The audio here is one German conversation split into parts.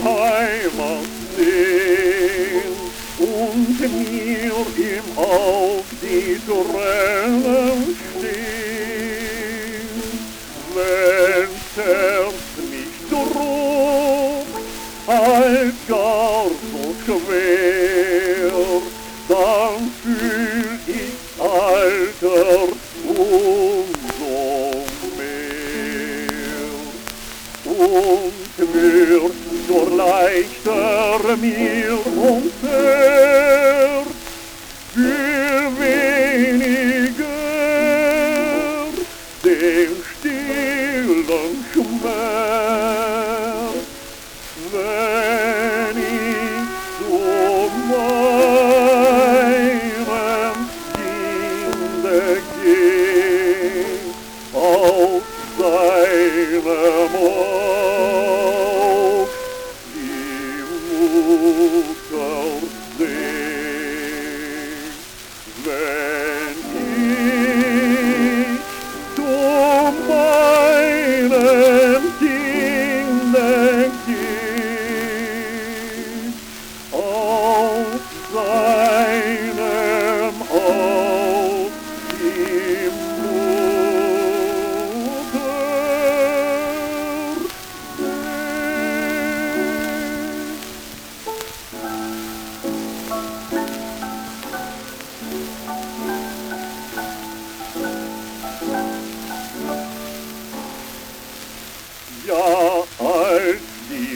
Heimat sehen und mir im Haus die Tränen stehen. Wenn's Herz nicht druckt, als gar so schwer, dann fühl ich Alter umso mehr. Und wird so leichter mir und Herz für weniger den stillen Schmerz, wenn ich zu meinem Kinde geh, aus seinem Auge die Mutter seh. Wenn ich zu meinem Kinde geh, aus seinem Auge die Mutter ja, als die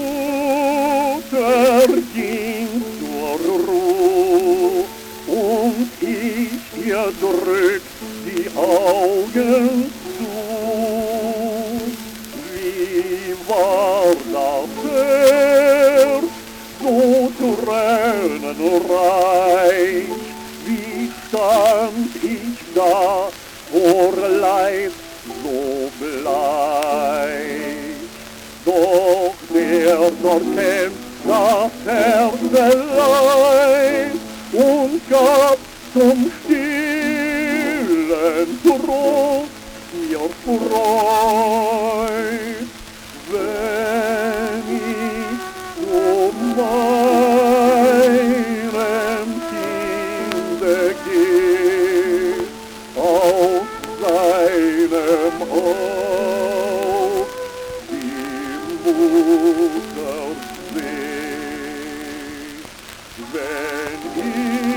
Mutter ging zur Ruhe und ich ihr drückt die Augen zu, wie war das Herz so tränenreich, wie stand ich da vor Leid so bleich. Doch der dort kennt das Herzeleid und gab zum stillen Trost mir Freud, wenn ich zu meinem Kinde geh, aus seinem Auge die Mutter seh. Wenn ich